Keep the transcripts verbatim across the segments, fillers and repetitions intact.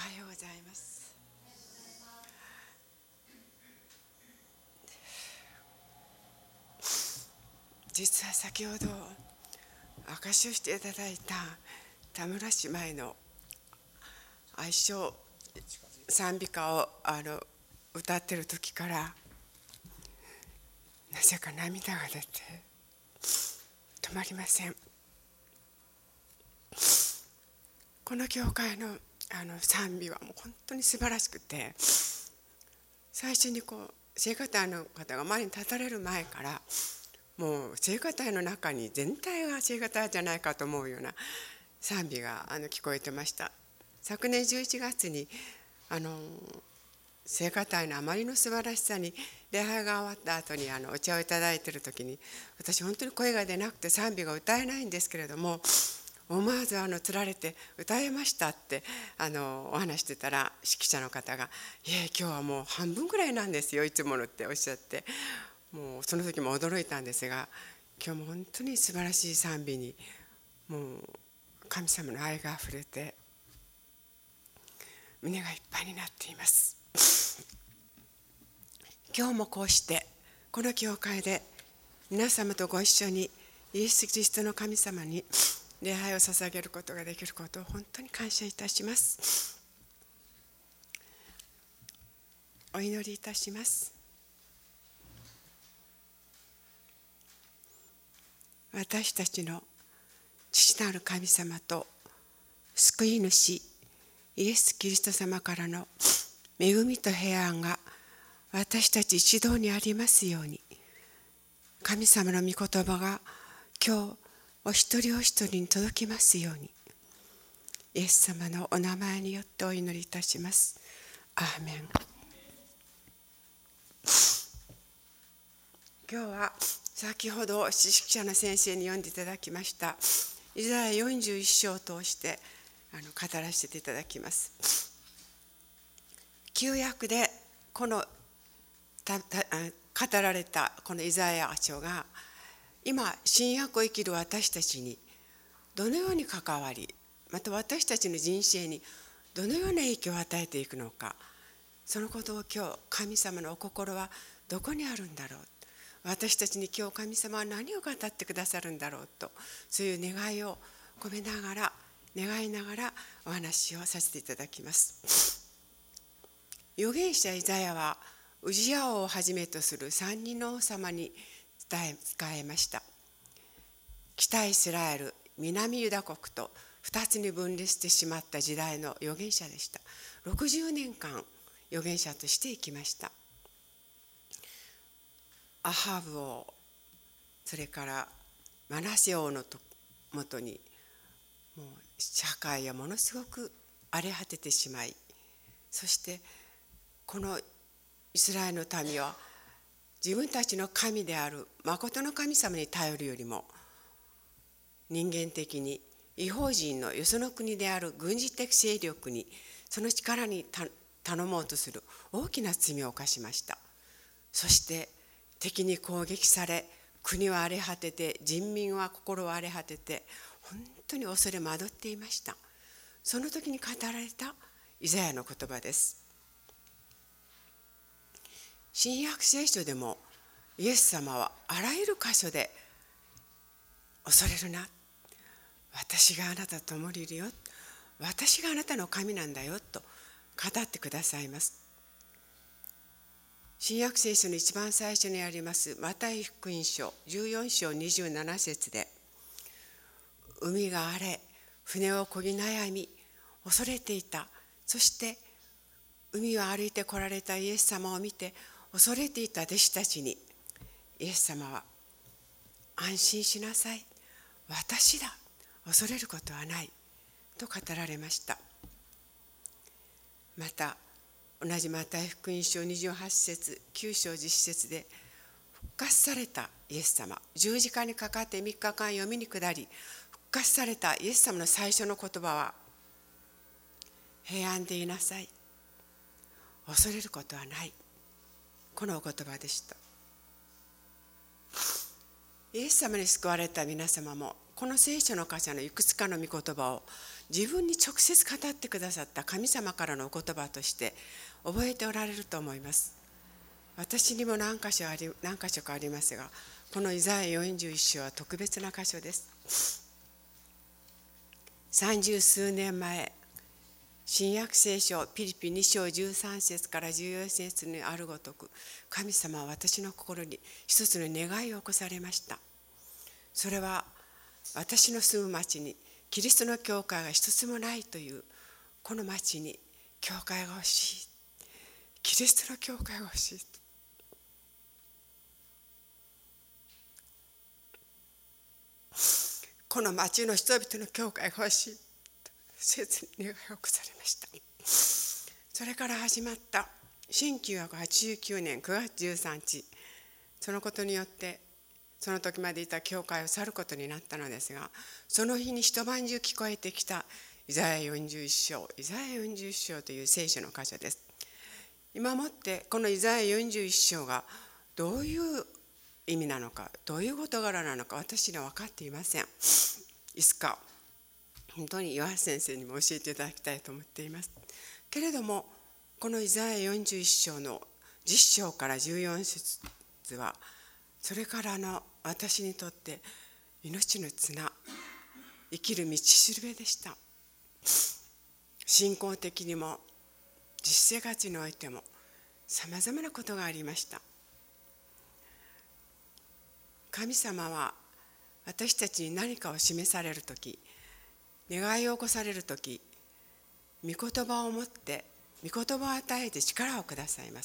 はようございます。実は先ほど証しをしていただいた田村姉妹の愛称賛美歌をあの歌ってる時からなぜか涙が出て止まりません。この教会のあの賛美はもう本当に素晴らしくて、最初にこう聖歌隊の方が前に立たれる前からもう聖歌隊の中に全体が聖歌隊じゃないかと思うような賛美があの聞こえてました。昨年じゅういちがつにあの聖歌隊のあまりの素晴らしさに礼拝が終わった後にあのお茶をいただいている時に、私本当に声が出なくて賛美が歌えないんですけれども、思わずあのつられて歌えましたってあのお話してたら、指揮者の方が「いえ今日はもう半分ぐらいなんですよいつもの」っておっしゃって、もうその時も驚いたんですが、今日も本当に素晴らしい賛美にもう神様の愛があふれて胸がいっぱいになっています。今日もこうしてこの教会で皆様とご一緒にイエス・キリストの神様に礼拝を捧げることができることを本当に感謝いたします。お祈りいたします。私たちの父なる神様と救い主イエス・キリスト様からの恵みと平安が私たち一同にありますように、神様の御言葉が今日お一人お一人に届きますように、イエス様のお名前によってお祈りいたします。アーメン。今日は先ほど知識者の先生に読んでいただきましたイザヤよんじゅういっ章を通してあの語らせていただきます。旧約でこのたた語られたこのイザヤ書が今新約を生きる私たちにどのように関わり、また私たちの人生にどのような影響を与えていくのか、そのことを今日神様のお心はどこにあるんだろう、私たちに今日神様は何を語ってくださるんだろうと、そういう願いを込めながら願いながらお話をさせていただきます。預言者イザヤはウジヤ王をはじめとする三人の王様に伝え伝えました。北イスラエル、南ユダ国と二つに分裂してしまった時代の預言者でした。ろくじゅうねんかん預言者として生きました。アハブ王、それからマナセ王のもとにもう社会はものすごく荒れ果ててしまい、そしてこのイスラエルの民は自分たちの神である真の神様に頼るよりも、人間的に異邦人のよその国である軍事的勢力にその力に頼もうとする大きな罪を犯しました。そして敵に攻撃され、国は荒れ果てて、人民は心を荒れ果てて、本当に恐れ惑っていました。その時に語られたイザヤの言葉です。新約聖書でもイエス様はあらゆる箇所で恐れるな、私があなたと共にいるよ、私があなたの神なんだよと語ってくださいます。新約聖書の一番最初にありますマタイ福音書じゅうよん章にじゅうなな節で、海が荒れ船を漕ぎ悩み恐れていた、そして海を歩いて来られたイエス様を見て恐れていた弟子たちにイエス様は安心しなさい、私だ、恐れることはないと語られました。また同じマタイ福音書にじゅうはち節きゅう章じゅっ節で、復活されたイエス様、十字架にかかってみっかかん読みに下り復活されたイエス様の最初の言葉は、平安でいなさい、恐れることはない、このお言葉でした。イエス様に救われた皆様もこの聖書の箇所のいくつかの御言葉を自分に直接語ってくださった神様からのお言葉として覚えておられると思います。私にも何箇所あり、何箇所かありますが、このイザヤよんじゅういっ章は特別な箇所です。三十数年前、新約聖書ピリピに章じゅうさん節からじゅうよん節にあるごとく、神様は私の心に一つの願いを起こされました。それは私の住む町にキリストの教会が一つもないという、この町に教会が欲しい、キリストの教会が欲しい。この町の人々の教会が欲しい、切に願いを起こされました。それから始まったせんきゅうひゃくはちじゅうきゅうねんくがつじゅうさんにち、そのことによってその時までいた教会を去ることになったのですが、その日に一晩中聞こえてきたイザヤよんじゅういっ章、イザヤよんじゅういっ章という聖書の箇所です。今もってこのイザヤよんじゅういっ章がどういう意味なのか、どういう事柄なのか、私には分かっていません。いつか本当に岩橋先生にも教えていただきたいと思っていますけれども、このイザヤよんじゅういっ章のじゅっ章からじゅうよん節は、それからの私にとって命の綱、生きる道しるべでした。信仰的にも実生活においてもさまざまなことがありました。神様は私たちに何かを示されるとき、願いを起こされるとき、御言葉を持って御言葉を与えて力をくださいます。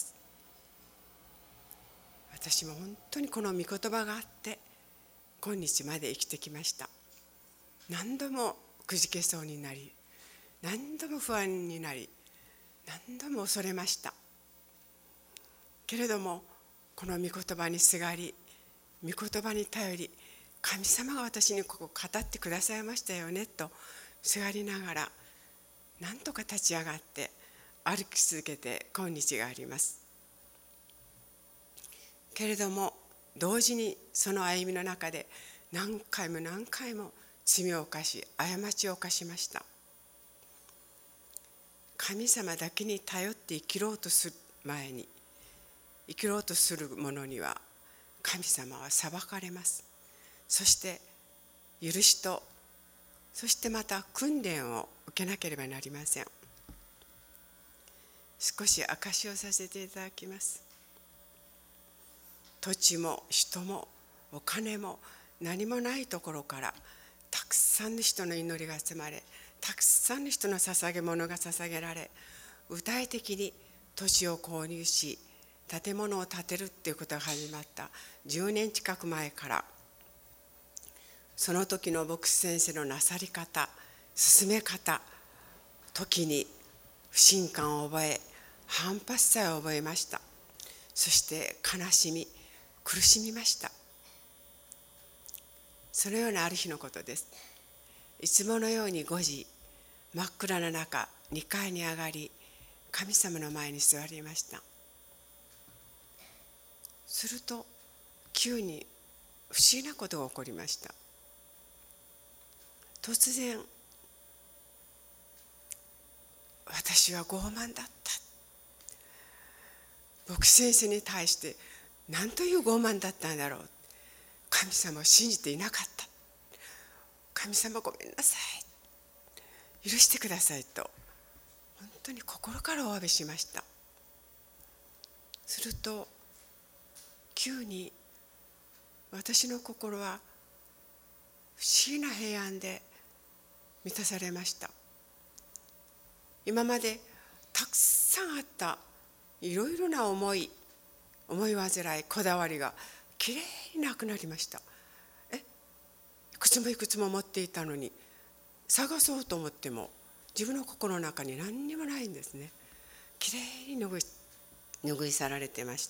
私も本当にこの御言葉があって今日まで生きてきました。何度もくじけそうになり、何度も不安になり、何度も恐れましたけれども、この御言葉にすがり、御言葉に頼り、神様が私にここ語ってくださいましたよねとすがりながら、なんとか立ち上がって歩き続けて今日があります。けれども同時にその歩みの中で何回も何回も罪を犯し、過ちを犯しました。神様だけに頼って生きろうとする前に、生きろうとする者には神様は裁かれます。そして許しと、そしてまた訓練を受けなければなりません。少し証しをさせていただきます。土地も人もお金も何もないところからたくさんの人の祈りが集まれ、たくさんの人の捧げ物が捧げられ、具体的に土地を購入し建物を建てるっていうことが始まったじゅうねん近く前から、その時の牧師先生のなさり方、進め方、時に不信感を覚え、反発さを覚えました。そして悲しみ、苦しみました。そのようなある日のことです。いつものようにごじ、真っ暗な中にかいに上がり、神様の前に座りました。すると急に不思議なことが起こりました。突然、私は傲慢だった。牧師先生に対して何という傲慢だったんだろう。神様を信じていなかった。神様ごめんなさい。許してくださいと、本当に心からお詫びしました。すると、急に私の心は不思議な平安で満たされました。今までたくさんあったいろいろな思い、思い煩い、こだわりがきれいになくなりました。え、いくつもいくつも持っていたのに、探そうと思っても自分の心の中に何にもないんですね。きれいに拭い、拭い去られてました。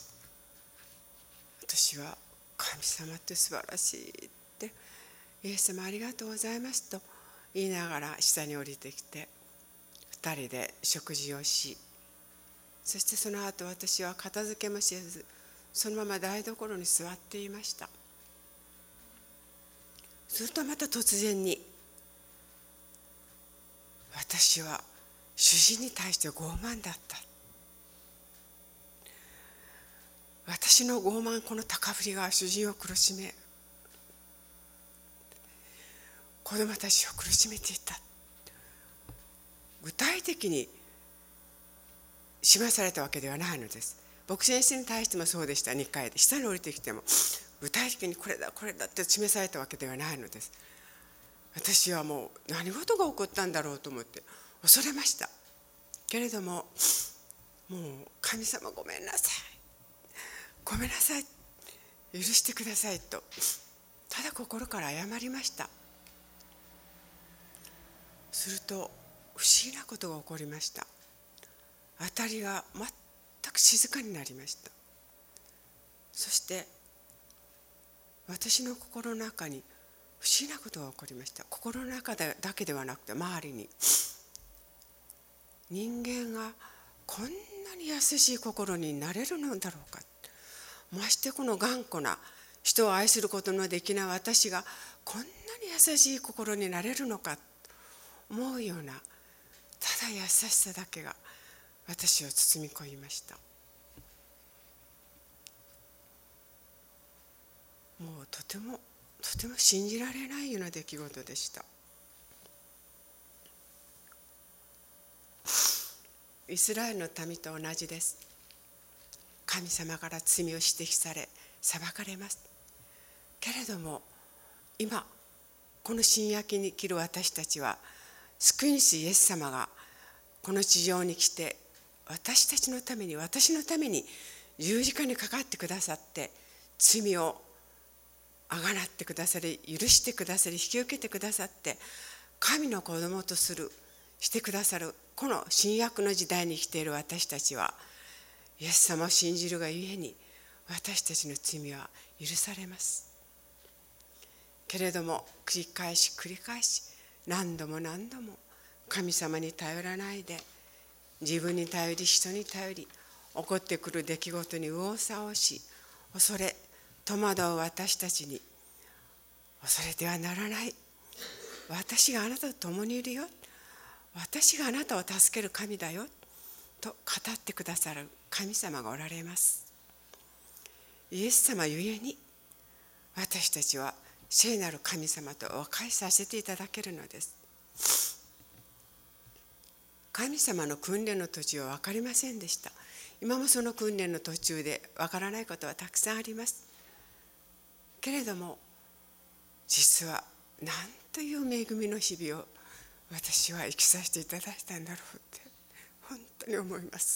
私は神様って素晴らしいって、イエス様ありがとうございますと言いながら下に降りてきて、二人で食事をし、そしてその後私は片付けもせず、そのまま台所に座っていました。するとまた突然に私は主人に対して傲慢だった。私の傲慢、この高ぶりが主人を苦しめ、子供たちを苦しめていた。具体的に示されたわけではないのです。牧師先生に対してもそうでした。にかいで下に降りてきても具体的にこれだこれだって示されたわけではないのです。私はもう何事が起こったんだろうと思って恐れました。けれども、もう神様ごめんなさい、ごめんなさい、許してくださいとただ心から謝りました。すると不思議なことが起こりました。辺りが全く静かになりました。そして私の心の中に不思議なことが起こりました。心の中だけではなくて周りに、人間がこんなに優しい心になれるのだろうか、ましてこの頑固な人を愛することのできない私がこんなに優しい心になれるのか思うような、ただ優しさだけが私を包み込みました。もうとてもとても信じられないような出来事でした。イスラエルの民と同じです。神様から罪を指摘され裁かれます。けれども今この新約に生きる私たちは、救い主イエス様がこの地上に来て私たちのために、私のために十字架にかかってくださって、罪をあがなってくださり、許してくださり、引き受けてくださって、神の子供とするしてくださるこの新約の時代に生きている私たちは、イエス様を信じるがゆえに私たちの罪は許されます。けれども繰り返し繰り返し何度も何度も神様に頼らないで、自分に頼り、人に頼り、起こってくる出来事に右往左往し、恐れ戸惑う私たちに、恐れてはならない、私があなたと共にいるよ、私があなたを助ける神だよと語ってくださる神様がおられます。イエス様ゆえに私たちは聖なる神様と和解させていただけるのです。神様の訓練の途中は分かりませんでした。今もその訓練の途中で分からないことはたくさんあります。けれども実はなんという恵みの日々を私は生きさせていただいたんだろうって本当に思います。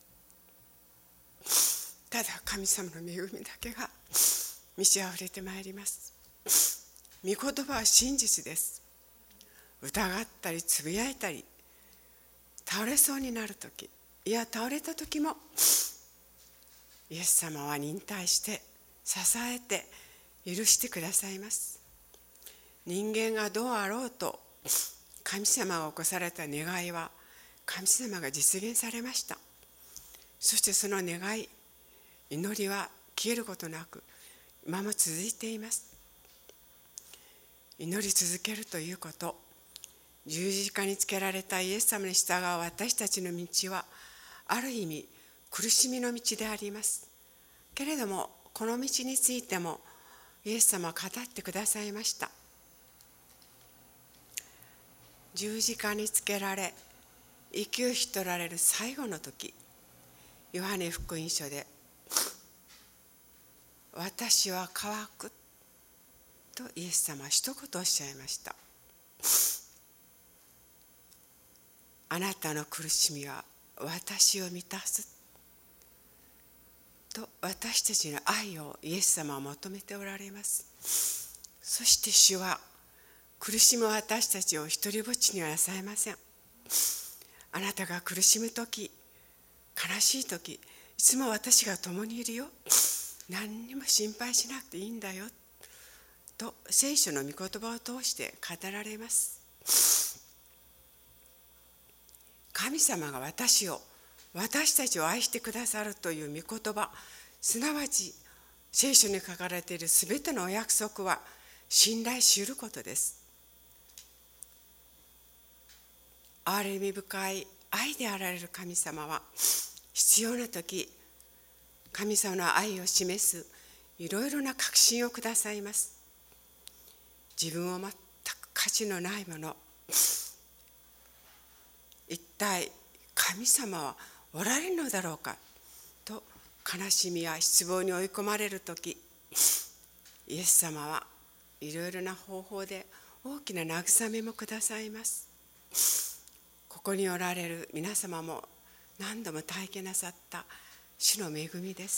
ただ神様の恵みだけが満ち溢れてまいります。御言葉は真実です。疑ったりつぶやいたり倒れそうになるとき、いや倒れたときもイエス様は忍耐して支えて許してくださいます。人間がどうあろうと神様が起こされた願いは神様が実現されました。そしてその願い、祈りは消えることなく今も続いています。祈り続けるということ、十字架につけられたイエス様に従う私たちの道はある意味苦しみの道であります。けれどもこの道についてもイエス様は語ってくださいました。十字架につけられ息を引き取られる最後の時、ヨハネ福音書で私は乾くとイエス様は一言おっしゃいました。あなたの苦しみは私を満たすと私たちの愛をイエス様は求めておられます。そして主は苦しむ私たちを一りぼっちにはなさいません。あなたが苦しむとき、悲しいとき、いつも私が共にいるよ、何にも心配しなくていいんだよと聖書の御言葉を通して語られます。神様が私を、私たちを愛してくださるという御言葉、すなわち聖書に書かれているすべてのお約束は信頼し得ることです。 憐れみ深い愛であられる神様は、必要な時神様の愛を示すいろいろな確信をくださいます。自分を全く価値のないもの、一体神様はおられるのだろうかと悲しみや失望に追い込まれるとき、イエス様はいろいろな方法で大きな慰めもくださいます。ここにおられる皆様も何度も体験なさった主の恵みです。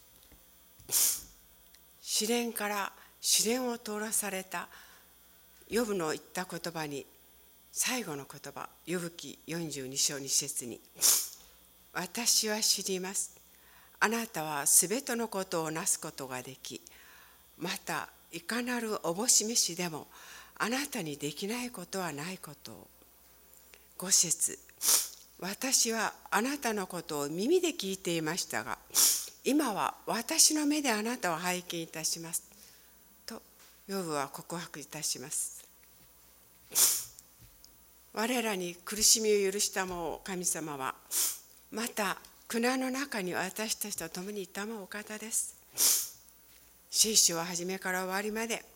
試練から試練を通らされたヨブの言った言葉に、最後の言葉、ヨブ記よんじゅうに章に節に、私は知ります。あなたはすべてのことをなすことができ、またいかなるおぼし飯でもあなたにできないことはないことを。ご節、私はあなたのことを耳で聞いていましたが、今は私の目であなたを拝見いたします。と、ヨブは告白いたします。我らに苦しみを許したも神様は、また苦難の中に私たちと共にいたもお方です。聖書は初めから終わりまで、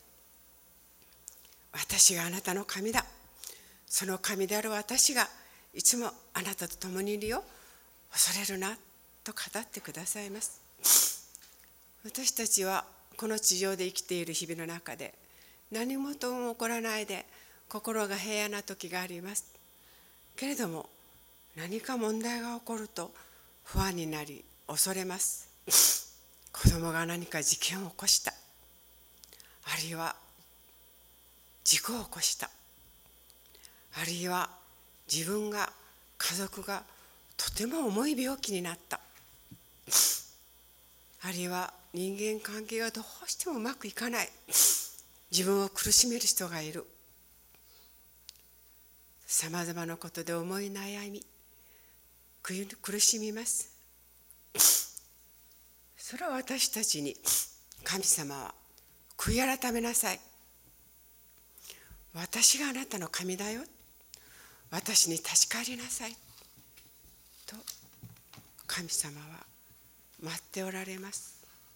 私があなたの神だ、その神である私がいつもあなたと共にいるよ、恐れるなと語ってくださいます。私たちはこの地上で生きている日々の中で、何事も起こらないで心が平安な時があります。けれども何か問題が起こると不安になり恐れます。子供が何か事件を起こした、あるいは事故を起こした、あるいは自分が家族がとても重い病気になった、あるいは人間関係がどうしてもうまくいかない、自分を苦しめる人がいる。さまざまなことで思い悩み苦しみます。それは私たちに神様は悔い改めなさい、私があなたの神だよ、私に立ち返りなさいと神様は待っておられます。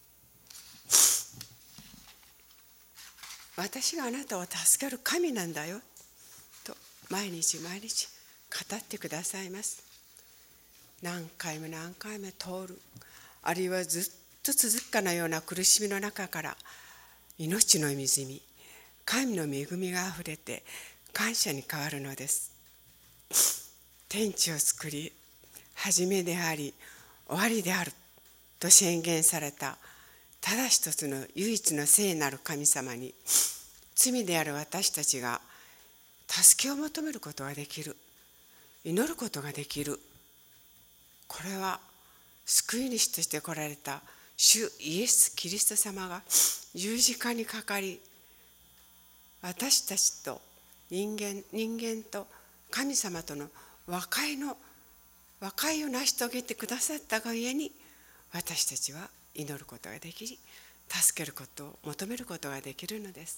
私があなたを助ける神なんだよと毎日毎日語ってくださいます。何回も何回も通る、あるいはずっと続くかのような苦しみの中から命の泉、神の恵みがあふれて感謝に変わるのです。天地を作り初めであり終わりであると宣言されたただ一つの唯一の聖なる神様に、罪である私たちが助けを求めることができる、祈ることができる。これは救い主として来られた主イエス・キリスト様が十字架にかかり、私たちと人間人間と神様との和解の和解を成し遂げてくださったがゆえに、私たちは祈ることができり、助けることを求めることができるのです。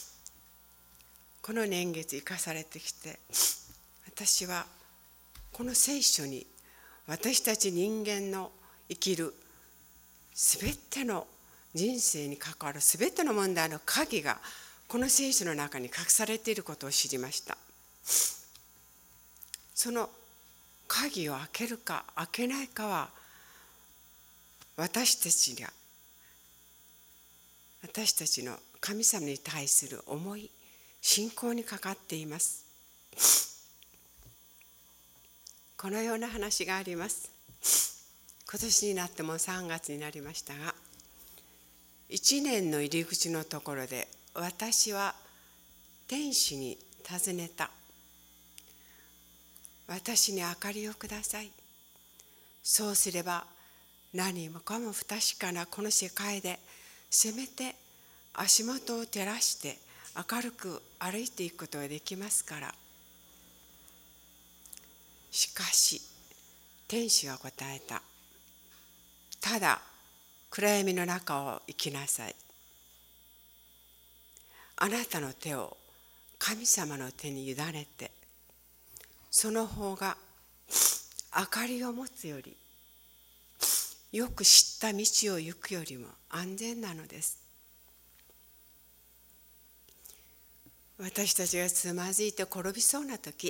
この年月生かされてきて、私はこの聖書に私たち人間の生きるすべての人生に関わるすべての問題の鍵がこの聖書の中に隠されていることを知りました。その鍵を開けるか開けないかは、私たちが私たちの神様に対する思い、信仰にかかっています。このような話があります。今年になってもさんがつになりましたが、いちねんの入り口のところで私は天使に尋ねた。私に明かりをください。そうすれば何もかも不確かなこの世界でせめて足元を照らして明るく歩いていくことができますから。しかし天使は答えた。ただ暗闇の中を生きなさい。あなたの手を神様の手に委ねて、 その方が明かりを持つより、よく知った道を行くよりも安全なのです。私たちがつまずいて転びそうなとき、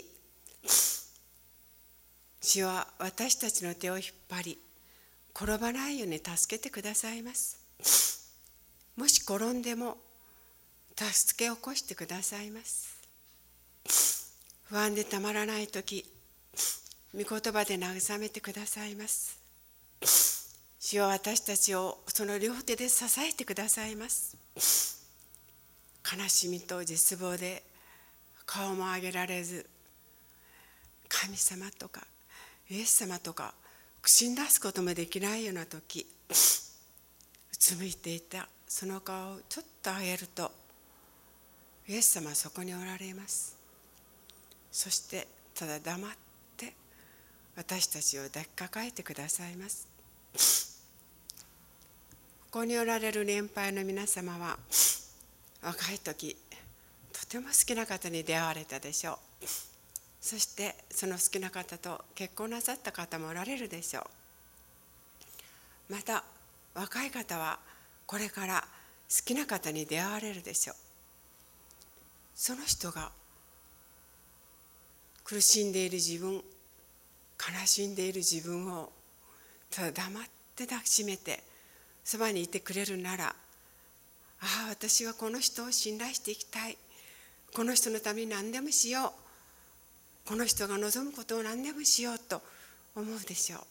主は私たちの手を引っ張り、転ばないように助けてくださいます。もし転んでも助け起こしてくださいます。不安でたまらないとき、御言葉で慰めてくださいます。主は私たちをその両手で支えてくださいます。悲しみと絶望で顔も上げられず、神様とかイエス様とか口に出すこともできないような時、うつむいていたその顔をちょっと上げると、イエス様はそこにおられます。そしてただ黙って私たちを抱きかかえてくださいます。ここにおられる年配の皆様は、若い時とても好きな方に出会われたでしょう。そしてその好きな方と結婚なさった方もおられるでしょう。また若い方はこれから好きな方に出会われるでしょう。その人が苦しんでいる自分、悲しんでいる自分をただ黙って抱きしめてそばにいてくれるなら、ああ、私はこの人を信頼していきたい、この人のために何でもしよう、この人が望むことを何でもしようと思うでしょう。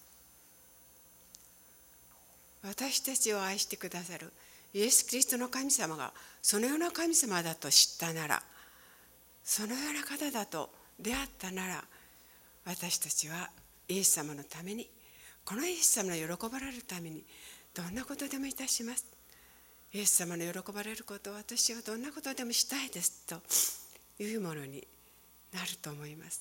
私たちを愛してくださるイエス・キリストの神様がそのような神様だと知ったなら、そのような方だと出会ったなら、私たちはイエス様のために、このイエス様の喜ばれるためにどんなことでもいたします。イエス様の喜ばれることを私はどんなことでもしたいですというものになると思います。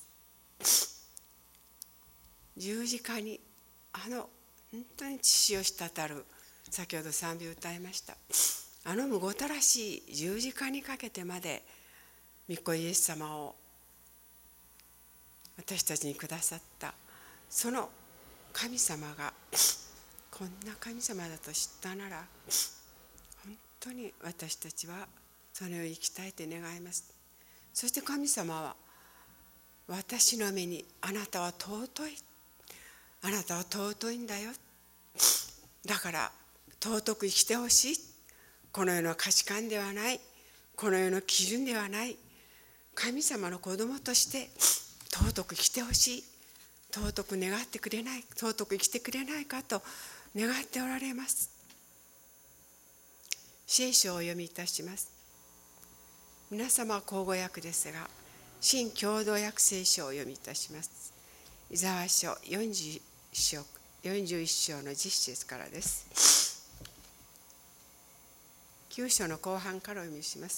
十字架にあの本当に血潮滴る、先ほど賛美を歌いました、あのむごたらしい十字架にかけてまで御子イエス様を私たちにくださったその神様がこんな神様だと知ったなら、本当に私たちはそれを生きたいと願います。そして神様は私の目にあなたは尊い、あなたは尊いんだよ、だから尊く生きてほしい、この世の価値観ではない、この世の基準ではない、神様の子供として尊く生きてほしい、尊く願ってくれない、尊く生きてくれないかと願っておられます。聖書をお読みいたします。皆様は口語訳ですが、新共同訳聖書をお読みいたします。イザヤ書よんじゅういっ章、よんじゅういっ章のじゅっ節からです。きゅう章の後半からお読みします。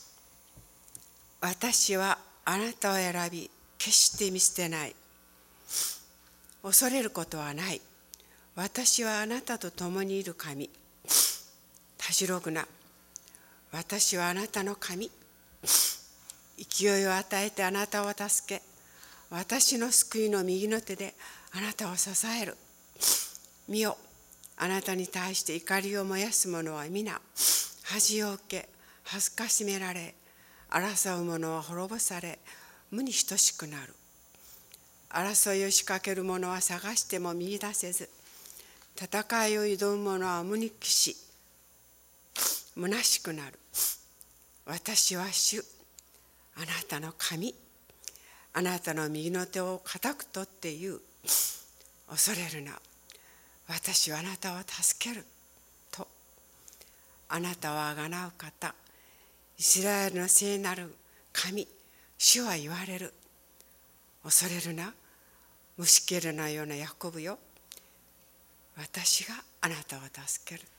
私はあなたを選び、決して見捨てない。恐れることはない。私はあなたと共にいる神。たじろぐな。私はあなたの神。勢いを与えてあなたを助け、私の救いの右の手であなたを支える。見よ、あなたに対して怒りを燃やす者は皆恥を受け、恥ずかしめられ、争う者は滅ぼされ、無に等しくなる。争いを仕掛ける者は探しても見出せず、戦いを挑む者は無に帰し、虚しくなる。私は主、あなたの神、あなたの右の手を固く取って言う。恐れるな、私はあなたを助けると。あなたをあがなう方、イスラエルの聖なる神、主は言われる。恐れるな、虫けらのようなヤコブよ、私があなたを助ける。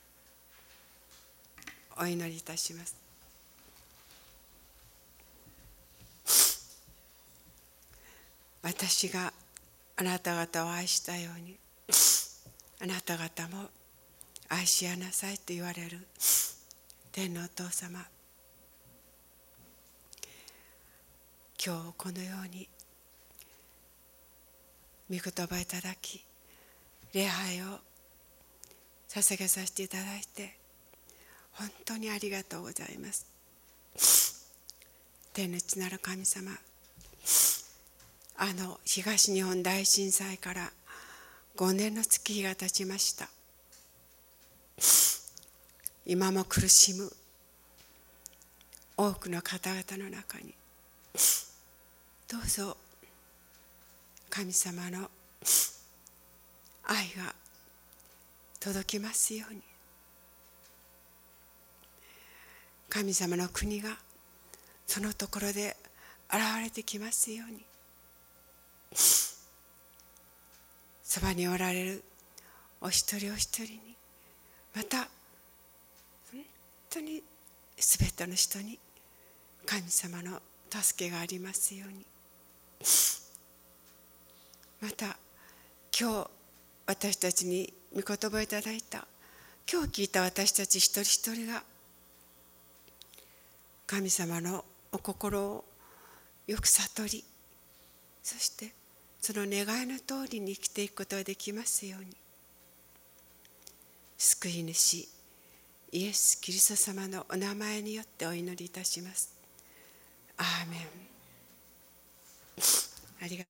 お祈りいたします。私があなた方を愛したように、あなた方も愛しやなさいと言われる天のお父様、今日このように御言葉いただき、礼拝を捧げさせていただいて本当にありがとうございます。天の父なる神様、あの東日本大震災からごねんの月日が経ちました。今も苦しむ多くの方々の中にどうぞ神様の愛が届きますように、神様の国がそのところで現れてきますように、そばにおられるお一人お一人に、また本当にすべての人に神様の助けがありますように、また今日私たちに御言葉をいただいた、今日聞いた私たち一人一人が神様のお心をよく悟り、そしてその願いの通りに生きていくことができますように、救い主イエス・キリスト様のお名前によってお祈りいたします。アーメン。ありがとう。